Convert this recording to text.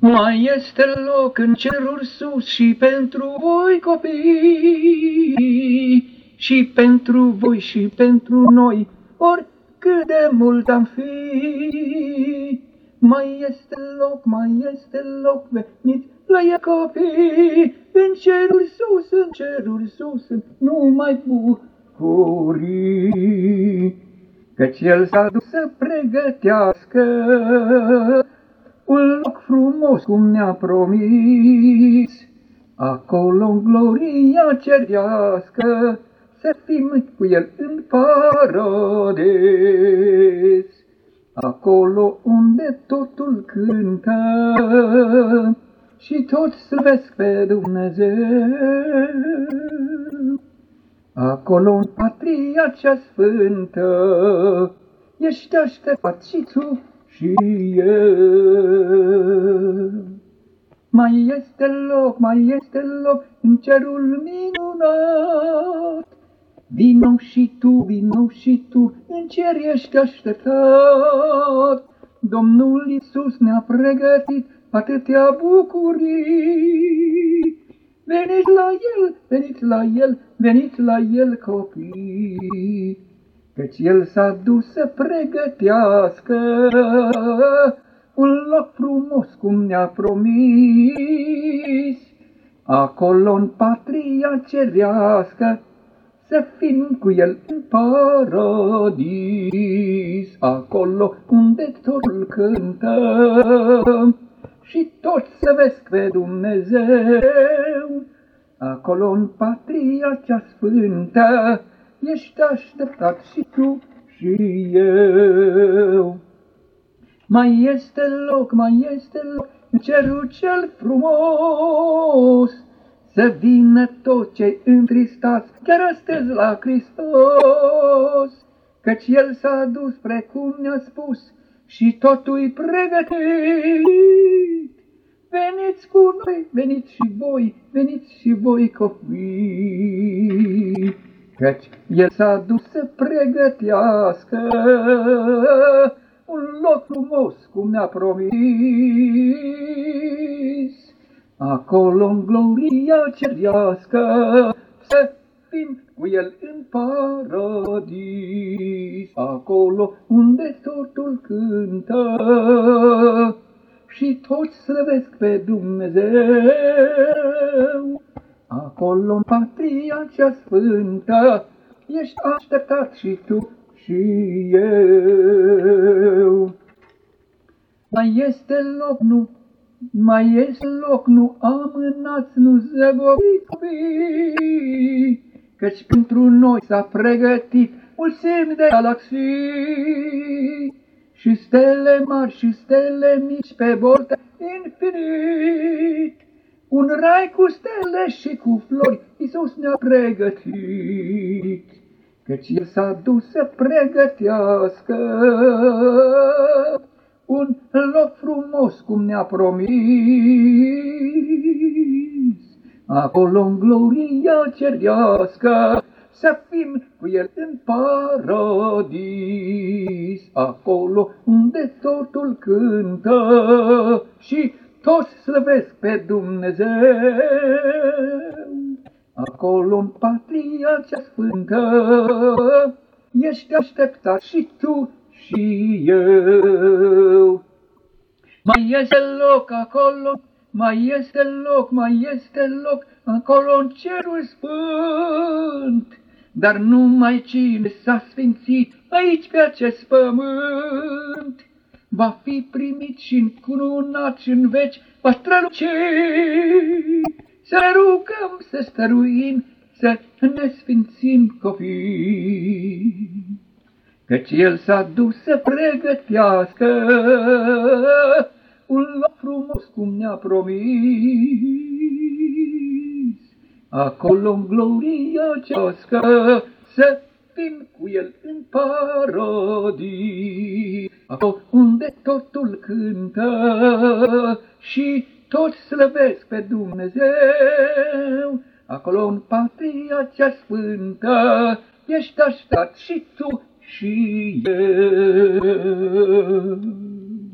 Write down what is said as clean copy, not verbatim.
Mai este loc în ceruri sus și pentru voi, copii, și pentru voi și pentru noi, oricât de mult am fi. Mai este loc, veniți la ea, copii, în ceruri sus, numai bucurii. Căci El s-a dus să pregătească un loc frumos cum ne-a promis, acolo-n gloria cerească, să fim cu El în paradis. Acolo unde totul cântă și toți slăvesc pe Dumnezeu, acolo în patria cea sfântă ești așteptat și tu și eu. Mai este loc în cerul minunat, vino și tu, în cer ești așteptat. Domnul Iisus ne-a pregătit atâtea bucurii. Veniți la El, copii, căci El s-a dus să pregătească un loc frumos cum ne-a promis, acolo-n patria cerească, să fim cu El în paradis, acolo unde totul cântă și toți se vesc pe Dumnezeu, acolo în patria cea sfântă ești așteptat și tu și eu. Mai este loc în cerul cel frumos, să vină toți cei întristați chiar astăzi la Hristos, căci El s-a dus precum ne-a spus și totul-i pregătit. Veniți cu noi, veniți și voi, copii, căci El s-a dus să pregătească un loc frumos cum ne-a promis, acolo-n gloria cerească, să fim cu El în paradis, acolo unde totul cântă și toți slăvesc pe Dumnezeu, acolo-n patria cea sfântă ești așteptat și tu și eu. Mai este loc, nu amânați, nu zăboviți, copii, căci pentru noi s-a pregătit mulțimi de galaxii și stele mari și stele mici pe boltă infinit. Un rai cu stele și cu flori Iisus ne-a pregătit, căci El s-a dus să pregătească un loc frumos cum ne-a promis, acolo-n gloria cerească, să fim cu El în paradis, acolo unde totul cântă și toți slăvesc pe Dumnezeu, acolo-n patria cea sfântă ești așteptat și tu și eu. Mai este loc acolo, mai este loc acolo în cerul sfânt, dar numai cine s-a sfințit aici pe acest pământ va fi primit și încununat și în veci va străluci. Să ne rugăm, să stăruim, să ne sfințim, copii, căci El s-a dus să pregătească un loc frumos cum ne-a promis, acolo-n gloria cerească, să fim cu El în paradis, acolo unde totul cântă și toți slăvesc pe Dumnezeu, acolo în patria cea sfântă ești așteptat și tu și eu.